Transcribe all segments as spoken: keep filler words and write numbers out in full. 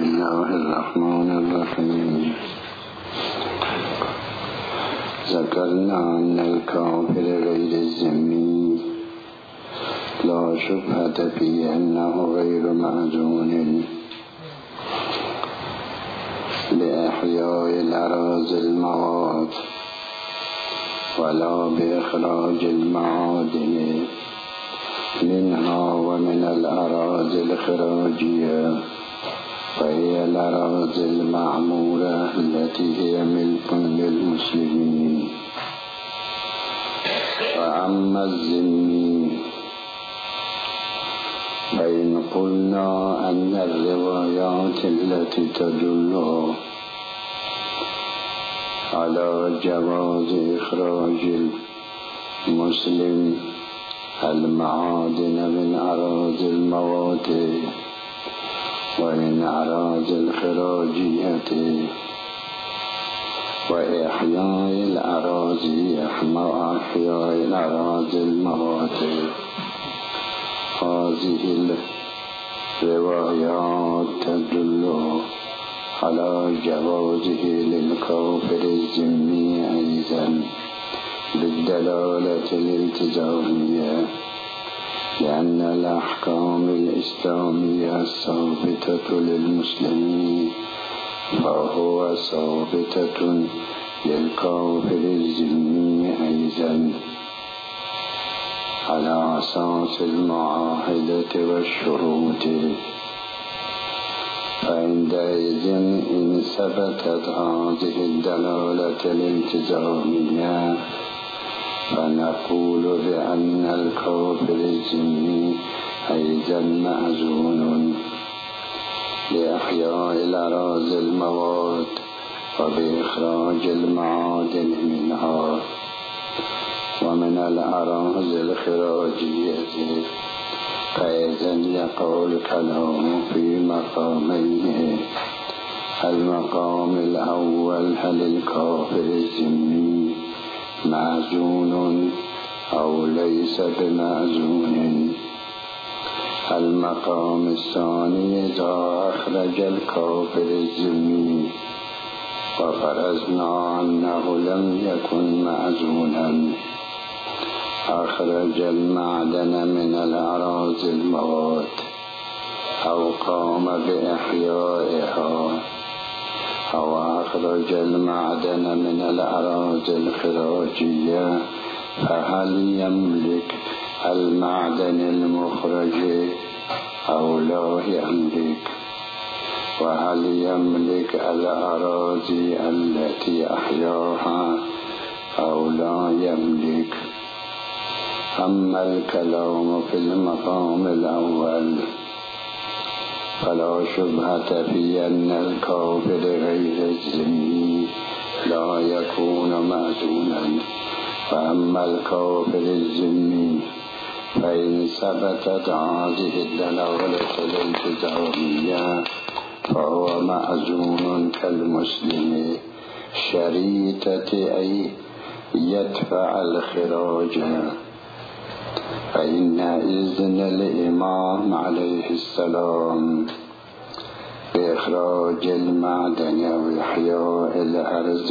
الله الرحمن الرحیم. ذکرنا ان الکافر غیر الذمی لا شبهة فی انه غیر معزون باحیاء الاراضی المواد ولا باخراج المعادن منها ومن الاراضی الخراجیه وهي الأراضي المعمورة التي هي ملك للمسلمين. وأما الذمي فإن قلنا أن الروايات التي تدل على جواز إخراج المسلم المعادن من أراضي المواد وإن أراضي الخراجية وإحياء الأراضي وإحياء الأراضي المواد هذه الروايات تدل على جوازه للكافر الذمي أيضا بالدلالة الالتزامية، لأن الأحكام الإسلامية الثابتة للمسلمين فهو ثابتة للكافر الذمي أيضا على أساس المعاهدة والشروط. فعندئذ إن ثبتت هذه الدلالة الالتزامية فنقول بأن الكافر الذمي أيضا معزون لإحياء الأراضي المواد وبإخراج المعادن منها ومن الأراضي الخراجية. فإذا يقع الكلام في مقامين: المقام الأول هل الكافر الذمي معزون أو ليس بمعزون؟ المقام الثاني إذا أخرج الكافر الذمي وفرضنا أنه لم يكن معزونا، أخرج المعدن من الأراضي المواد أو قام بإحيائها أو أخرج المعدن من الأراضي الخراجية، فهل يملك المعدن المخرج أو لا يملك؟ وهل يملك الأراضي التي أحياها أو لا يملك؟ أما الكلام في المقام الأول فلا شبهة في أن الكافر غير الذمي لا يكون معزونا. وأما الكافر الذمي فإن ثبتت هذه الدلالة الالتزامية فهو معزون كالمسلم شريطة أي يدفع الخراج. فإن إذن الإمام عليه السلام بإخراج المعدن وإحياء الأرض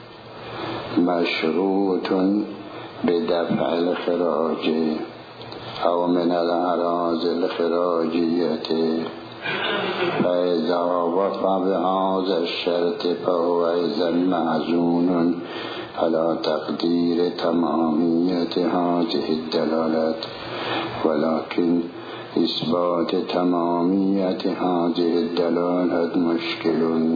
مشروط بدفع الخراج أو من الأراضي الخراجية، فإذا وفى بهذا الشرط فهو إذا معزون على تقدير تمامية هذه الدلالات. ولكن إثبات تمامية هذه الدلالات مشكل،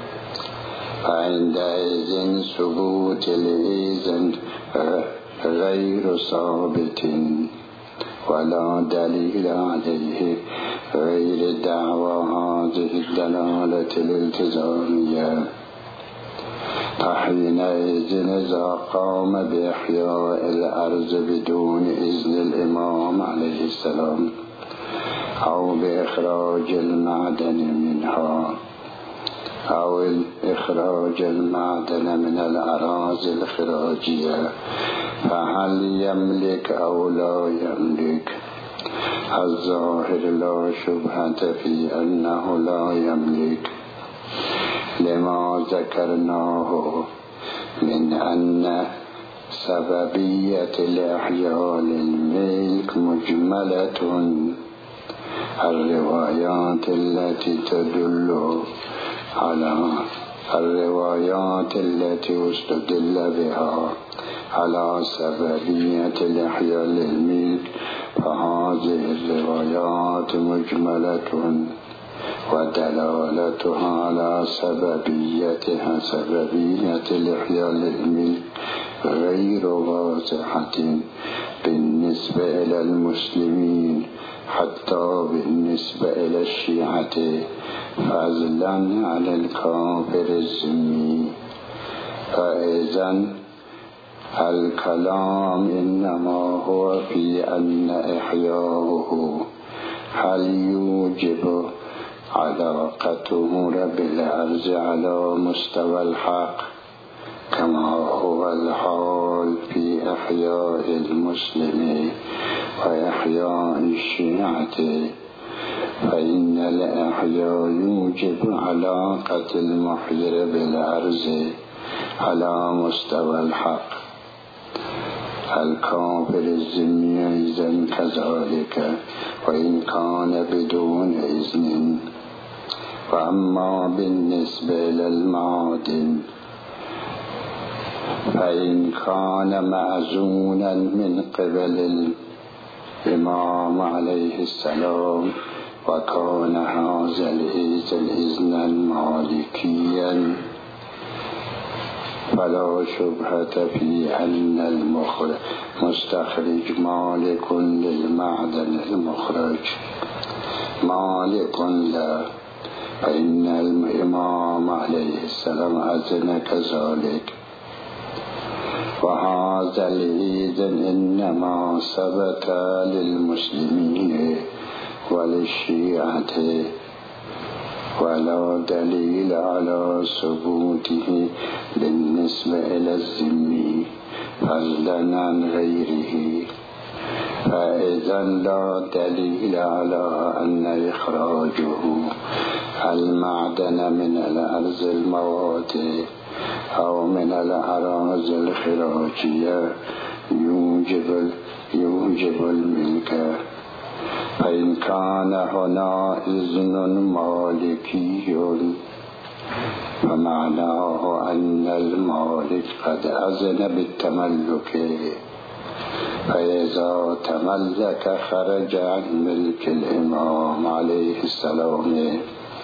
فعندئذ ثبوت الإذن غير ثابت ولا دليل عليه غير دعوى هذه الدلالة الالتزامية. فحينئذ إذا قام بإحياء الأرض بدون إذن الإمام عليه السلام أو بإخراج المعدن منها أو إخراج المعدن من الأراضي الخراجية، فهل يملك أو لا يملك؟ الظاهر لا شبهة في أنه لا يملك، لما ذكرناه من أن سببية الإحياء للملك مجملة. الروايات التي تدل على الروايات التي استدل بها على سببية الإحياء للملك، فهذه الروايات مجملة، ودلالتها على سببيتها سببية الإحياء للملك غير واضحة بالنسبة إلى المسلمين حتى بالنسبة إلى الشيعة، فضلا عن الكافر الذمي. فإذن الكلام إنما هو في أن إحياؤه هل يوجب علاقته بالأرض على مستوى الحق كما هو الحال في إحياء المسلم وإحياء الشيعة، فإن الإحياء يوجب علاقة المحيي بالأرض على مستوى الحق. الكافر الذمي إذن كذلك وإن كان بدون إذن. وأما بالنسبة للمعادن فإن كان مأذونا من قبل الإمام عليه السلام وكان هذا الإذن إذنا مالكيا، فلا شبهة في أن المستخرج مالك للمعدن المخرج مالك له، فإن الإمام عليه السلام أذن كذلك. وهذا الإذن إنما ثبت للمسلمين وللشيعة، ولا دليل على ثبوته بالنسبة إلى الذمي فضلا عن غيره. فإذا لا دليل على أن إخراجه المعدن من الأرض المواد أو من الأراضي الخراجية يوجب يوجب الملك. فإن كان هنا إذن مالكي فمعناه أن المالك قد أذن بالتملك، فإذا تملك خرج عن ملك الإمام عليه السلام.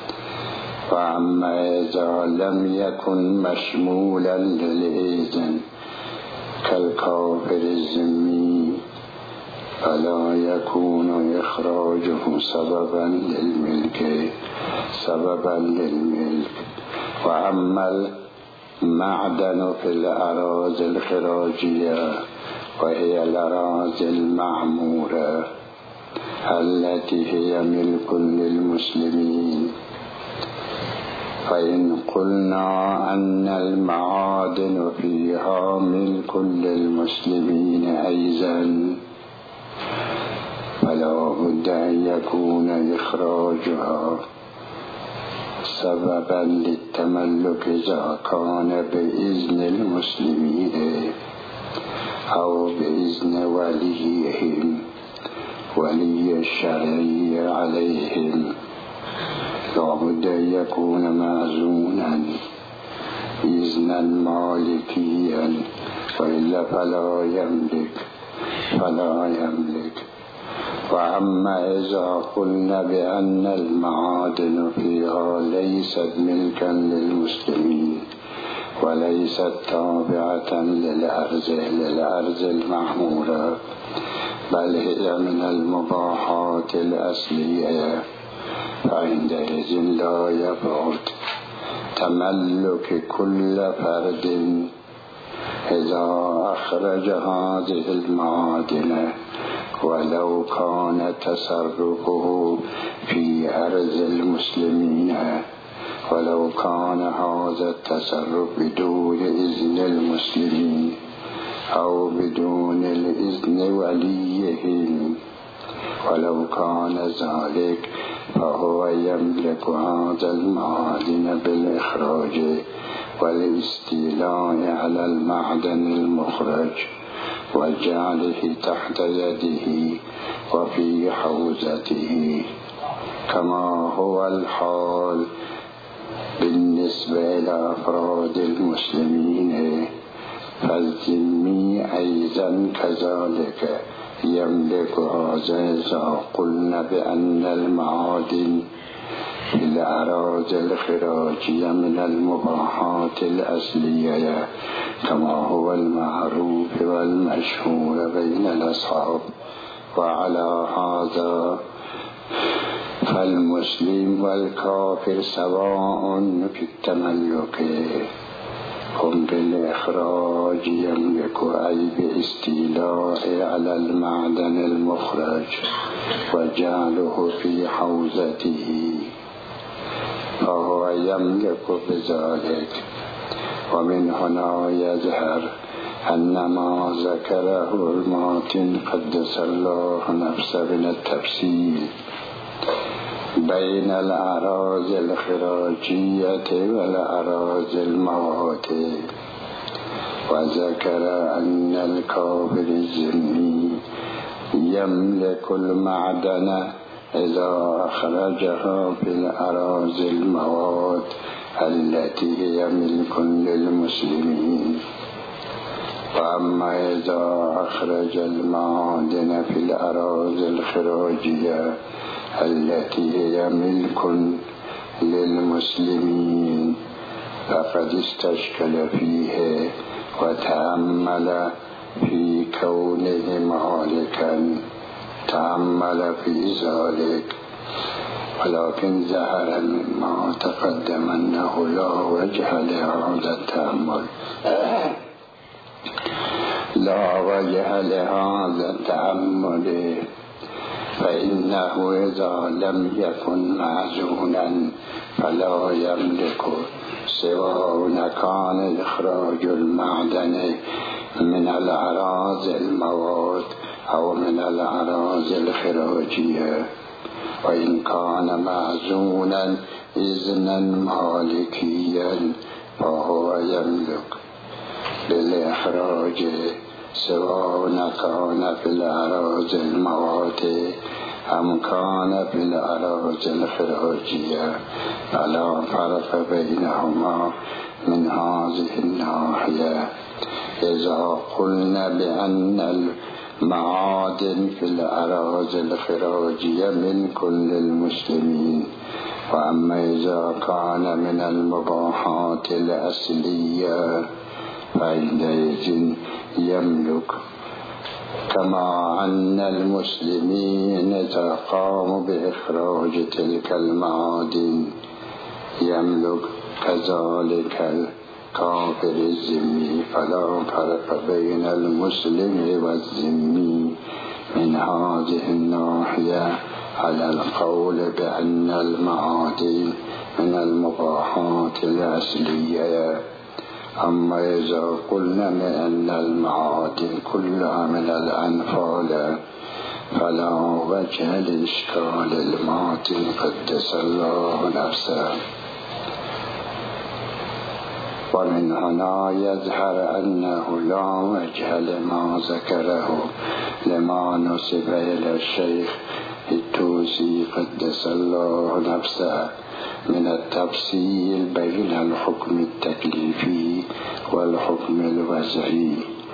وأما إذا لم يكن مشمولا للإذن كالكافر الذمي فلا يكون إخراجه سببا للملك سببا للملك. وأما المعدن في الأراضي الخراجية وهي الأراضي المعمورة التي هي ملك للمسلمين، فإن قلنا أن المعادن فيها ملك للمسلمين أيضا فلا بد أن يكون إخراجها سببا للتملك إذا كان بإذن المسلمين أو بإذن وليهم ولي الشرعي عليهم. لا بد أن يكون مأذونا إذنا مالكيا، وإلا فلا يملك فلا يملك. وأما إذا قلنا بأن المعادن فيها ليست ملكا للمسلمين وليست تابعة للأرض للأرض المعمورة بل هي من المباحات الأصلية، فعندئذ لا يبعد تملك كل فرد إذا أخرج هذه المعادن ولو كان تصرفه في أرض المسلمين، ولو كان هذا التصرف بدون إذن المسلمين أو بدون الإذن وليهم ولو كان ذلك فهو يملك هذا المعدن بالإخراج والاستيلاء على المعدن المخرج وجعله تحت يده وفي حوزته، كما هو الحال بالنسبة إلى أفراد المسلمين. فالذمي أيضا كذلك يملك هذا إذا قلنا بأن المعادن في الأراضي الخراجية من المباحات الأصلية كما هو المعروف والمشهور بين الأصحاب. وعلى هذا فالمسلم والكافر سواء في التملك، هم بالإخراج يملك أي باستيلاء على المعدن المخرج وجعله في حوزته، فهو يملك بذلك. ومن هنا يظهر أن ما ذكره الماتن قدس الله نفسه من التفصيل بين الأراضي الخراجية والأراضي الموات، وذكر أن الكافر الذمي يملك المعدن إذا أخرجها في الأراضي الموات التي هي ملك للمسلمين. وأما إذا أخرج المعادن في الأراضي الخراجية التي هي ملك للمسلمين فقد استشكل فيه وتأمل في كونه مالكا، تأمل في ذلك. ولكن ظهر مما تقدم أنه لا وجه لهذا التأمل لا وجه لهذا التأمل فإنه إذا لم يكن معزونا فلا يملك، سواء كان إخراج المعدن من الأراضي الموات أو من الأراضي الخراجية. وإن كان معزونا إذنا مالكيا فهو يملك بالإخراج، سواء كان في الأراضي الموات أم كان في الأراضي الخراجية، فلا فرق بينهما من هذه الناحية. إذا قلنا بأن المعادن في الأراضي الخراجية ملك للمسلمين، وأما إذا كان من المباحات الأصلية فعندئذ يملك، كما أن المسلمين إذا قاموا بإخراج تلك المعادن يملك كذلك الكافر الذمي. فلا فرق بين المسلم والذمي من هذه الناحية على القول بأن المعادن من المباحات الأصلية. أما إذا قلنا بأن المعادن كلها من الأنفال فلا وجه لإشكال الماتن قدس الله نفسه. ومن هنا يظهر أنه لا وجه لما ذكره لما نسب إلى الشيخ التوسي قدس الله نفسه من التفصيل بين الحكم التكليفي والحكم الوضعي.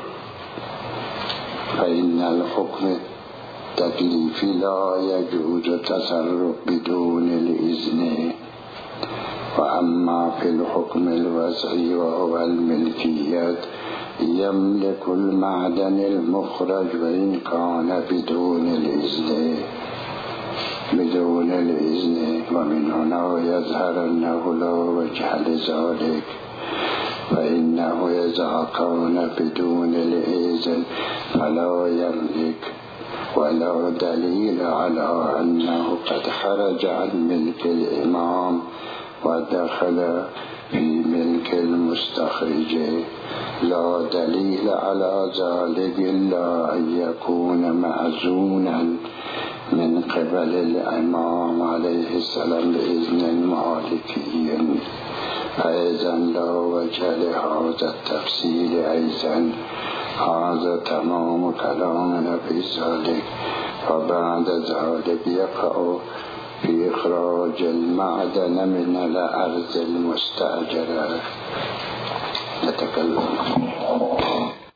فإن الحكم التكليفي لا يجوز التصرف بدون الإذن، وأما في الحكم الوضعي وهو الملكيات يملك المعدن المخرج وإن كان بدون الإذن بدون الإذن. ومن هنا يظهر أنه لا وجه لذلك، فإنه إذا كان بدون الإذن فلا يملك، ولا دليل على أنه قد خرج عن ملك الإمام ودخل في ملك المستخرج. لا دليل على ذلك إلا أن يكون معزونا من قبل الإمام عليه السلام بإذن المالكيين. فإذا لا وجه لهذا التفصيل أيضا. هذا تمام كلامنا في ذلك. وبعد ذلك يقع في إخراج المعدن من الأرض المستأجرة. نتكلم